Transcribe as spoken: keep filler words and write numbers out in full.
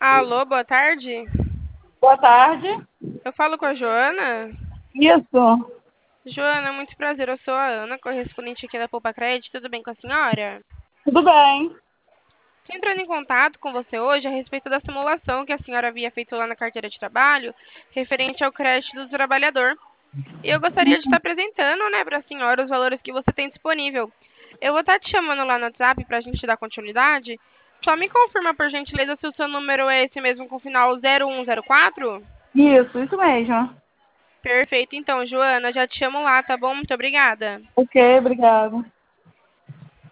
Alô, boa tarde. Boa tarde. Eu falo com a Joana. Isso. Joana, muito prazer. Eu sou a Ana, correspondente aqui da Poupa Crédito. Tudo bem com a senhora? Tudo bem? Estou entrando em contato com você hoje a respeito da simulação que a senhora havia feito lá na carteira de trabalho, referente ao crédito do trabalhador. E eu gostaria de estar apresentando, né, para a senhora os valores que você tem disponível. Eu vou estar te chamando lá no WhatsApp para a gente dar continuidade. Só me confirma, por gentileza, se o seu número é esse mesmo com final zero um zero quatro? Isso, isso mesmo. Perfeito, então, Joana, já te chamo lá, tá bom? Muito obrigada. Ok, obrigado.